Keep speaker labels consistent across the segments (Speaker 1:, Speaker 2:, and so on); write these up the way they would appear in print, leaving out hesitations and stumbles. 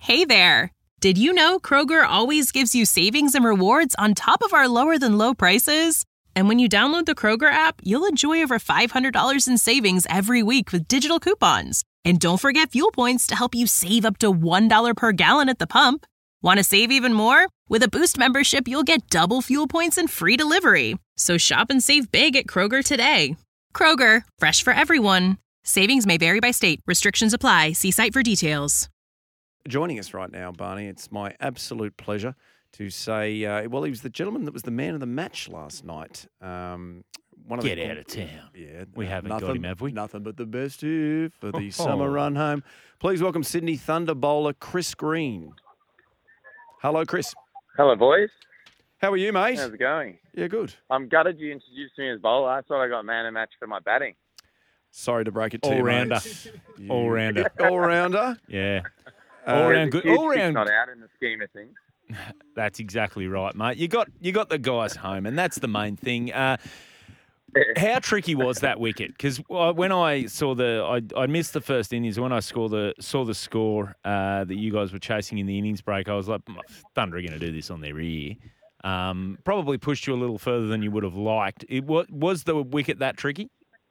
Speaker 1: Hey there! Did you know Kroger always gives you savings and rewards on top of our lower-than-low prices? And when you download the Kroger app, you'll enjoy over $500 in savings every week with digital coupons. And don't forget fuel points to help you save up to $1 per gallon at the pump. Want to save even more? With a Boost membership, you'll get double fuel points and free delivery. So shop and save big at Kroger today. Kroger, fresh for everyone. Savings may vary by state. Restrictions apply. See site for details.
Speaker 2: Joining us right now, Barney, it's my absolute pleasure to say, he was the gentleman that was the man of the match last night.
Speaker 3: Get out of town.
Speaker 2: Yeah.
Speaker 3: We haven't got him, have we?
Speaker 2: Nothing but the best here for the summer run home. Please welcome Sydney Thunder bowler Chris Green. Hello, Chris.
Speaker 4: Hello, boys.
Speaker 2: How are you, mate?
Speaker 4: How's it going?
Speaker 2: Yeah, good.
Speaker 4: I'm gutted you introduced me as bowler. I thought I got man of match for my batting.
Speaker 2: Sorry to break it to you,
Speaker 3: All-rounder.
Speaker 2: mate.
Speaker 3: All-rounder.
Speaker 2: All-rounder?
Speaker 3: Yeah. All-round good.
Speaker 4: Huge
Speaker 3: All-round.
Speaker 4: not out in the scheme of things.
Speaker 3: That's exactly right, mate. You got the guys home, and that's the main thing. How tricky was that wicket? Because when I saw I missed the first innings. When I saw the score that you guys were chasing in the innings break, I was like, Thunder are going to do this on their ear. Probably pushed you a little further than you would have liked. Was the wicket that tricky?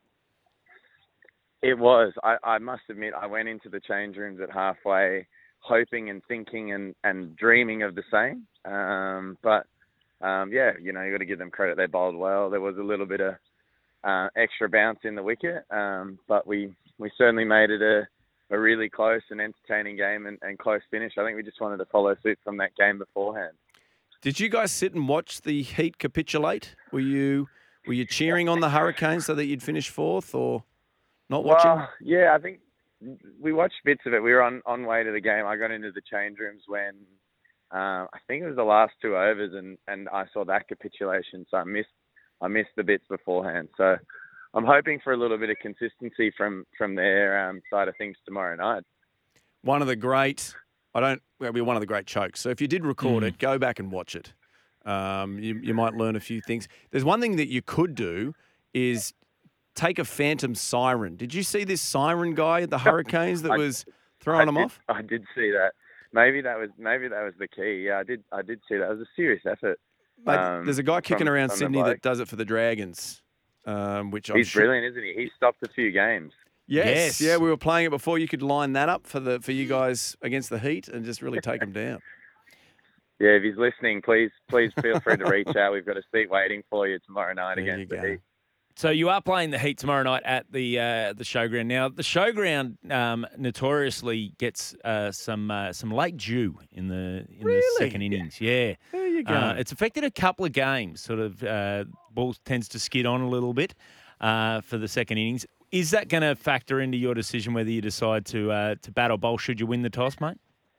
Speaker 4: It was. I must admit, I went into the change rooms at halfway hoping and thinking and dreaming of the same. But you got to give them credit. They bowled well. There was a little bit of extra bounce in the wicket, but we certainly made it a really close and entertaining game and close finish. I think we just wanted to follow suit from that game beforehand.
Speaker 2: Did you guys sit and watch the Heat capitulate? Were you cheering on the Hurricanes so that you'd finish fourth, or not watching?
Speaker 4: Well, yeah, I think we watched bits of it. We were on way to the game. I got into the change rooms when I think it was the last 2 overs, and I saw that capitulation. So I missed the bits beforehand. So I'm hoping for a little bit of consistency from their side of things tomorrow night.
Speaker 2: One of the great chokes. So if you did record it, go back and watch it. You might learn a few things. There's one thing that you could do is take a phantom siren. Did you see this siren guy at the Hurricanes that was throwing them off?
Speaker 4: I did see that. Maybe that was the key. Yeah, I did see that. It was a serious effort.
Speaker 2: Mate, there's a guy kicking around
Speaker 4: from
Speaker 2: Sydney that does it for the Dragons, which
Speaker 4: he's brilliant, isn't he? He stopped a few games.
Speaker 2: Yes. Yeah, we were playing it before. You could line that up for you guys against the Heat and just really take them down.
Speaker 4: Yeah, if he's listening, please feel free to reach out. We've got a seat waiting for you tomorrow night against the Heat.
Speaker 3: So you are playing the Heat tomorrow night at the Showground. Now the Showground notoriously gets some late dew in the second innings. Yeah,
Speaker 2: there you go.
Speaker 3: It's affected a couple of games. Sort of ball tends to skid on a little bit for the second innings. Is that going to factor into your decision whether you decide to bat or bowl should you win the toss, mate?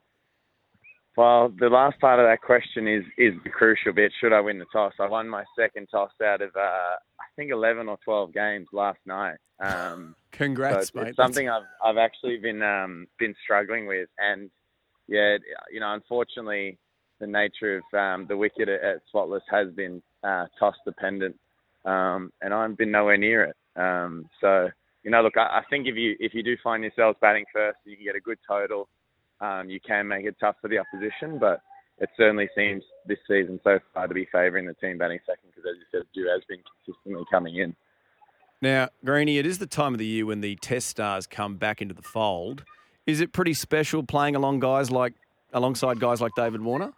Speaker 4: Well, the last part of that question is the crucial bit. Should I win the toss? I won my second toss out of, I think, 11 or 12 games last night.
Speaker 2: Congrats,
Speaker 4: so
Speaker 2: mate.
Speaker 4: It's something I've actually been struggling with. And, yeah, unfortunately, the nature of the wicket at Spotless has been toss-dependent, and I've been nowhere near it. So, look, I think if you do find yourselves batting first, you can get a good total. You can make it tough for the opposition, but it certainly seems this season so far to be favouring the team batting second because, as you said, Dew has been consistently coming in.
Speaker 2: Now, Greenie, it is the time of the year when the Test stars come back into the fold. Is it pretty special playing alongside guys like David Warner?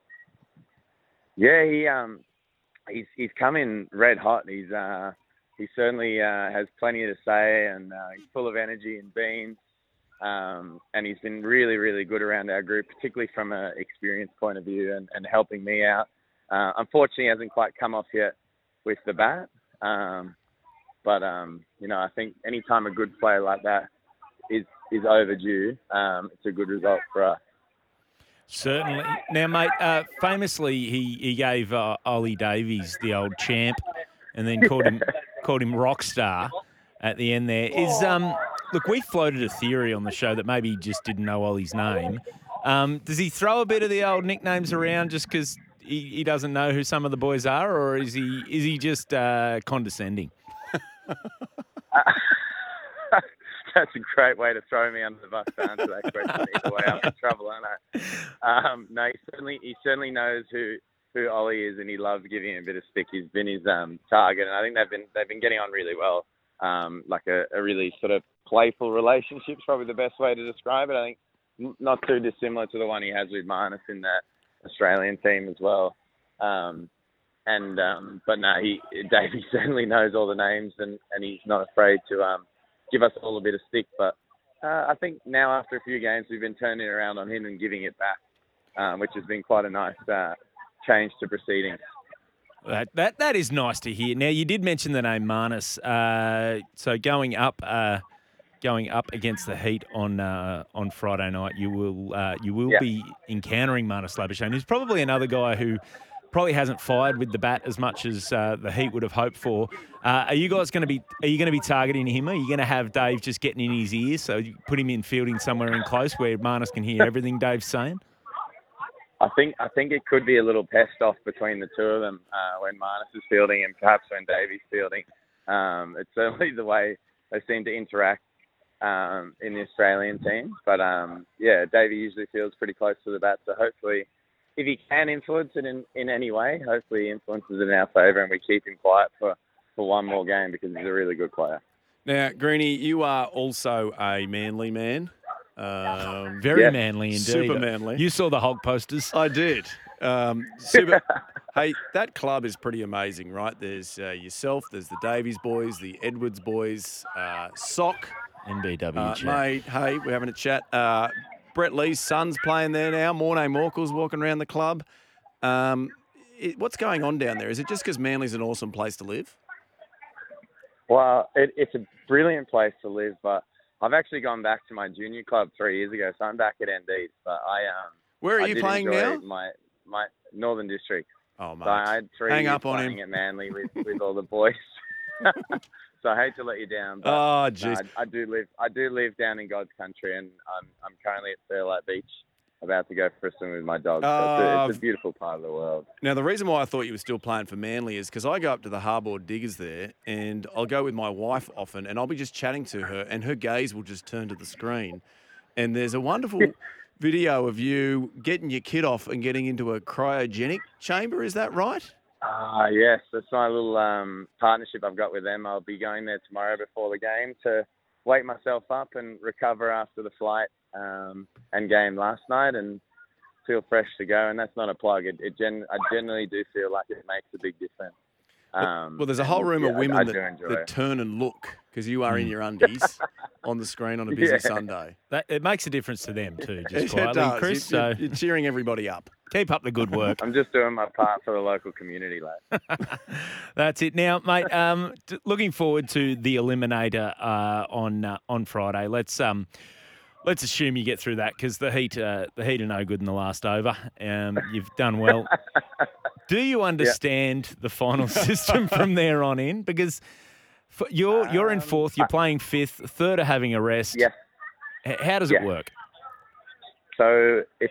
Speaker 4: Yeah, he's come in red hot. He certainly has plenty to say, and he's full of energy and beans. And he's been really, really good around our group, particularly from an experience point of view and helping me out. Unfortunately, he hasn't quite come off yet with the bat. But I think any time a good player like that is overdue, it's a good result for us.
Speaker 3: Certainly. Now, mate, famously, he gave Ollie Davies the old champ and then called him rock star at the end there. Look, we floated a theory on the show that maybe he just didn't know Ollie's name. Does he throw a bit of the old nicknames around just because he doesn't know who some of the boys are, or is he just condescending?
Speaker 4: That's a great way to throw me under the bus to answer that question. Either way, I'm in trouble, aren't I? No, he certainly knows who Ollie is, and he loves giving him a bit of stick. He's been his target, and I think they've been getting on really well. Like a really sort of playful relationship is probably the best way to describe it. I think not too dissimilar to the one he has with Marnus in the Australian team as well. But no, Davey certainly knows all the names, and he's not afraid to give us all a bit of stick. But I think now after a few games, we've been turning around on him and giving it back, which has been quite a nice change to proceedings.
Speaker 3: That is nice to hear. Now, you did mention the name Marnus. So going up against the Heat on Friday night, you will be encountering Marnus Labuschagne, who's probably another guy who probably hasn't fired with the bat as much as the Heat would have hoped for. Are you going to be targeting him? Are you going to have Dave just getting in his ears, so you put him in fielding somewhere in close where Marnus can hear everything Dave's saying?
Speaker 4: I think it could be a little pest off between the two of them when Marnus is fielding and perhaps when Davey's fielding. It's certainly the way they seem to interact in the Australian team. But Davey usually feels pretty close to the bat, so hopefully, if he can influence it in any way, hopefully he influences it in our favour and we keep him quiet for one more game because he's a really good player.
Speaker 2: Now, Greenie, you are also a Manly man.
Speaker 3: Very manly indeed.
Speaker 2: Super manly.
Speaker 3: You saw the Hulk posters.
Speaker 2: I did. Hey, that club is pretty amazing, right? There's yourself, there's the Davies boys, the Edwards boys, Sock.
Speaker 3: NBW chat.
Speaker 2: Mate, hey, we're having a chat. Brett Lee's son's playing there now. Mornay Morkel's walking around the club. What's going on down there? Is it just because Manly's an awesome place to live?
Speaker 4: Well, it's a brilliant place to live, but I've actually gone back to my junior club 3 years ago, so I'm back at ND. But
Speaker 2: where are you playing now?
Speaker 4: My Northern District.
Speaker 2: Oh, mate.
Speaker 4: So I had 3
Speaker 2: Hang
Speaker 4: years
Speaker 2: up on
Speaker 4: playing
Speaker 2: him.
Speaker 4: at Manly with all the boys. So I hate to let you down. But
Speaker 2: Oh, jeez.
Speaker 4: I do live down in God's country, and I'm currently at Fairlight Beach, about to go for a swim with my dog. So it's a beautiful part of the world.
Speaker 2: Now, the reason why I thought you were still playing for Manly is because I go up to the Harbord Diggers there, and I'll go with my wife often, and I'll be just chatting to her, and her gaze will just turn to the screen. And there's a wonderful video of you getting your kid off and getting into a cryogenic chamber. Is that right?
Speaker 4: Yes, that's my little partnership I've got with them. I'll be going there tomorrow before the game to wake myself up and recover after the flight and game last night and feel fresh to go. And that's not a plug. I generally do feel like it makes a big difference.
Speaker 2: Well, there's a whole room of women that turn and look because you are in your undies on the screen on a busy Sunday.
Speaker 3: It makes a difference to them too, just
Speaker 2: It
Speaker 3: quietly,
Speaker 2: does.
Speaker 3: Chris.
Speaker 2: You're cheering everybody up.
Speaker 3: Keep up the good work.
Speaker 4: I'm just doing my part for the local community, lad.
Speaker 3: That's it. Now, mate, looking forward to the Eliminator on Friday. Let's assume you get through that because the Heat are no good in the last over. You've done well. Do you understand the final system from there on in? Because you're in fourth, you're playing fifth, third are having a rest.
Speaker 4: Yes.
Speaker 3: How does it work?
Speaker 4: So if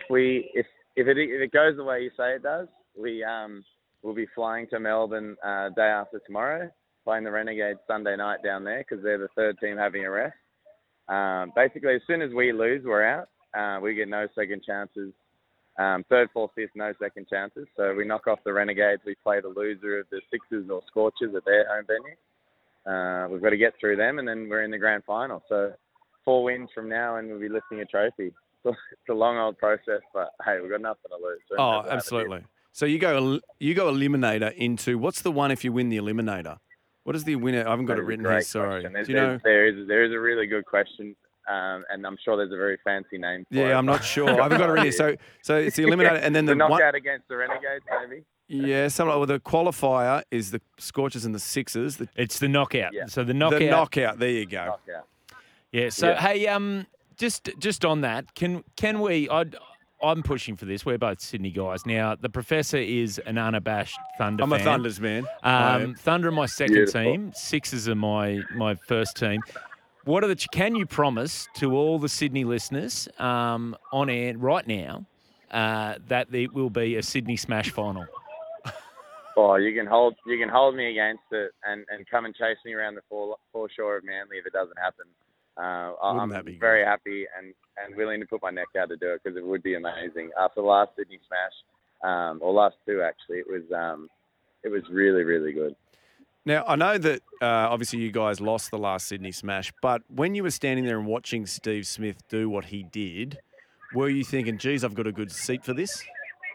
Speaker 4: it goes the way you say it does, we'll be flying to Melbourne day after tomorrow, playing the Renegades Sunday night down there because they're the third team having a rest. Basically, as soon as we lose, we're out. We get no second chances. Third, fourth, fifth, no second chances. So we knock off the Renegades. We play the loser of the Sixers or Scorchers at their home venue. We've got to get through them, and then we're in the grand final. So 4 wins from now, and we'll be lifting a trophy. It's a long old process, but hey, we've got nothing to lose. So
Speaker 2: absolutely. So you go eliminator into what's the one if you win the eliminator? What is the winner? I haven't got it written here. Sorry. Do you know?
Speaker 4: There is a really good question, and I'm sure there's a very fancy name for it.
Speaker 2: Yeah, I'm not sure. I haven't got it written here. So it's the eliminator, and then
Speaker 4: the knockout against the Renegades, maybe.
Speaker 2: Yeah, the qualifier is the Scorchers and the Sixers.
Speaker 3: It's the knockout.
Speaker 4: Yeah.
Speaker 3: So the knockout.
Speaker 2: The knockout. There you go.
Speaker 4: Knockout.
Speaker 3: Yeah. So hey, just on that, can we? I'm pushing for this. We're both Sydney guys. Now, the professor is an unabashed Thunder
Speaker 2: fan.
Speaker 3: fan.
Speaker 2: I'm a Thunders man.
Speaker 3: Thunder are my second team. Sixers are my first team. Can you promise to all the Sydney listeners on air right now that there will be a Sydney Smash final?
Speaker 4: Oh, you can hold me against it and come and chase me around the foreshore of Manly if it doesn't happen.
Speaker 2: Wouldn't that be
Speaker 4: very happy and willing to put my neck out to do it because it would be amazing. After the last Sydney Smash, or last two actually, it was really, really good.
Speaker 2: Now, I know that obviously you guys lost the last Sydney Smash, but when you were standing there and watching Steve Smith do what he did, were you thinking, geez, I've got a good seat for this?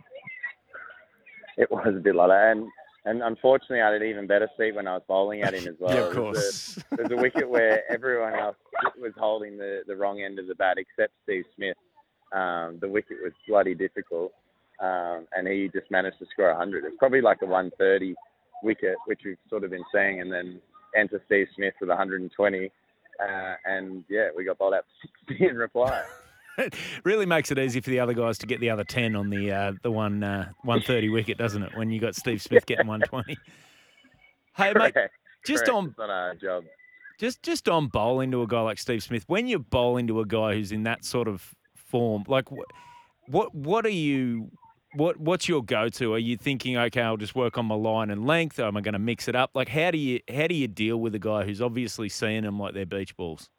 Speaker 4: It was a bit like that. And unfortunately, I had an even better seat when I was bowling at him as well.
Speaker 2: Yeah, of course.
Speaker 4: There's a wicket where everyone else was holding the wrong end of the bat except Steve Smith. The wicket was bloody difficult, and he just managed to score 100. It's probably like a 130 wicket, which we've sort of been saying, and then enter Steve Smith with 120. And, yeah, we got bowled out for 60 in reply.
Speaker 3: It really makes it easy for the other guys to get the other 10 on the 130 wicket, doesn't it, when you got Steve Smith getting 120? Hey, mate, just on
Speaker 4: it's not our job.
Speaker 3: Just on bowling to a guy like Steve Smith, when you bowl into a guy who's in that sort of form, like what are you? What's your go-to? Are you thinking, okay, I'll just work on my line and length? Or am I going to mix it up? Like, how do you deal with a guy who's obviously seeing them like they're beach balls?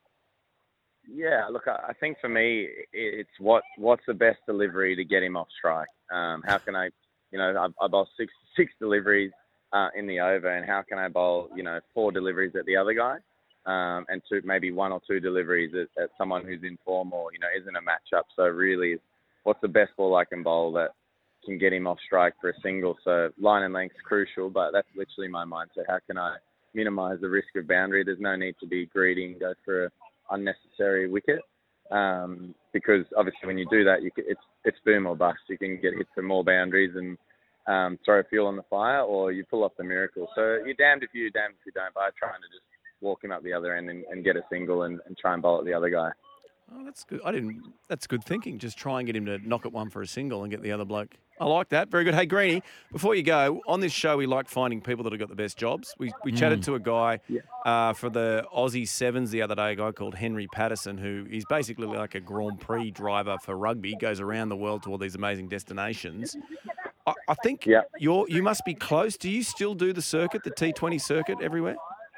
Speaker 4: Yeah, look, I think for me, it's what's the best delivery to get him off strike. How can I bowl six deliveries in the over, and how can I bowl 4 deliveries at the other guy, and maybe 1 or 2 deliveries at someone who's in form or isn't a matchup. So really, what's the best ball I can bowl that can get him off strike for a single? So line and length's crucial, but that's literally my mindset. How can I minimise the risk of boundary? There's no need to be greedy and go for an unnecessary wicket, because obviously when you do that, it's boom or bust. You can get hit for more boundaries and throw fuel on the fire, or you pull off the miracle. So you're damned if you, damned if you don't. But I'm trying to just walk him up the other end and get a single and try and bowl at the other guy.
Speaker 2: Oh, that's good. That's good thinking. Just try and get him to knock at one for a single and get the other bloke. I like that. Very good. Hey, Greenie, before you go, on this show, we like finding people that have got the best jobs. We chatted to a guy for the Aussie Sevens the other day, a guy called Henry Patterson, who is basically like a Grand Prix driver for rugby. He goes around the world to all these amazing destinations. I think you must be close. Do you still do the circuit, the T20 circuit everywhere?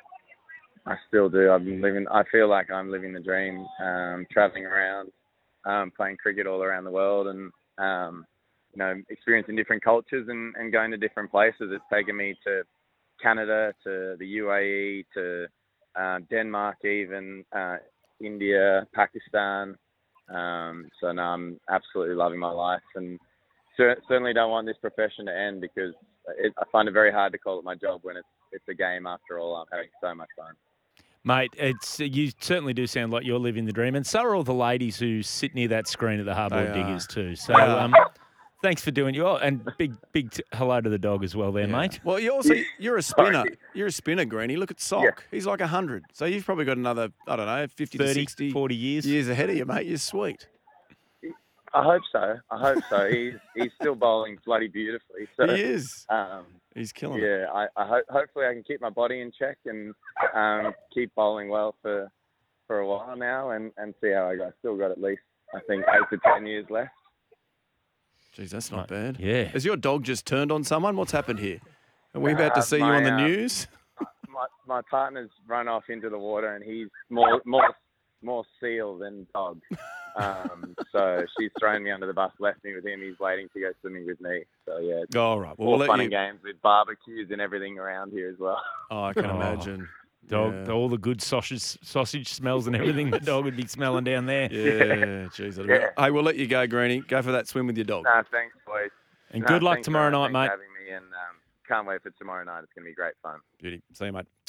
Speaker 4: I still do. I feel like I'm living the dream, traveling around, playing cricket all around the world, and experiencing different cultures and going to different places. It's taken me to Canada, to the UAE, to Denmark, even India, Pakistan. So now I'm absolutely loving my life, and certainly don't want this profession to end, because I find it very hard to call it my job when it's a game. After all, I'm having so much fun.
Speaker 3: Mate, you certainly do sound like you're living the dream, and so are all the ladies who sit near that screen at the Hardboard Diggers too. So thanks for doing and big hello to the dog as well there, mate.
Speaker 2: Well, you're a spinner. You're a spinner, Greenie. Look at Sock. Yeah. He's like 100. So you've probably got another, 50 to 60.
Speaker 3: 40
Speaker 2: years ahead of you, mate. You're sweet.
Speaker 4: I hope so. He's still bowling bloody beautifully. So,
Speaker 2: he is. He's killing it.
Speaker 4: Yeah, hopefully I can keep my body in check and keep bowling well for a while now and see how I go. Still got at least, I think, 8 to 10 years left.
Speaker 2: Jeez, that's not bad.
Speaker 3: Yeah.
Speaker 2: Has your dog just turned on someone? What's happened here? Are we about to see you on the news?
Speaker 4: My partner's run off into the water, and he's more seal than dog. So she's thrown me under the bus, left me with him. He's waiting to go swimming with me. So yeah,
Speaker 2: all right. Well,
Speaker 4: all fun and games with barbecues and everything around here as well.
Speaker 2: Oh, I can imagine.
Speaker 3: Dog, all the good sausage smells and everything the dog would be smelling down there.
Speaker 2: Yeah, jeez. Hey, we'll let you go, Greenie. Go for that swim with your dog.
Speaker 4: No, thanks, boys.
Speaker 3: And good luck tomorrow night, mate.
Speaker 4: Thanks for having me, and can't wait for tomorrow night. It's going to be great fun.
Speaker 2: Beauty. See you, mate.